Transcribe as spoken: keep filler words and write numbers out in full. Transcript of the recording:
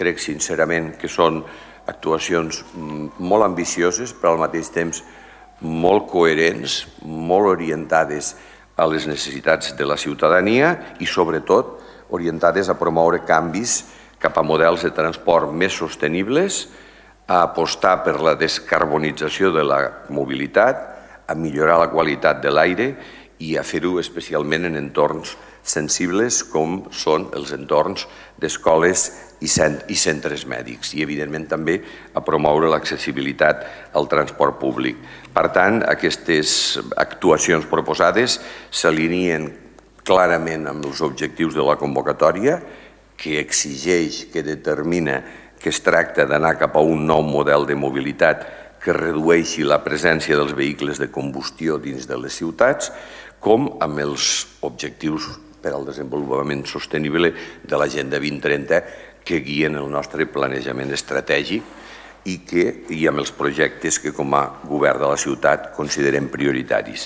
crec sincerament que són actuacions molt ambicioses, però al mateix temps molt coherents, molt orientades a les necessitats de la ciutadania i, sobretot, orientades a promoure canvis cap a models de transport més sostenibles, a apostar per la descarbonització de la mobilitat, a millorar la qualitat de l'aire i a fer-ho especialment en entorns sensibles com són els entorns d'escoles i centres mèdics i, evidentment, també a promoure l'accessibilitat al transport públic. Per tant, aquestes actuacions proposades s'alineen clarament amb els objectius de la convocatòria, que exigeix, que determina que es tracta d'anar cap a un nou model de mobilitat que redueixi la presència dels vehicles de combustió dins de les ciutats, com amb els objectius per al desenvolupament sostenible de l'Agenda vint trenta que guien el nostre planejament estratègic i, que, i amb els projectes que com a govern de la ciutat considerem prioritaris.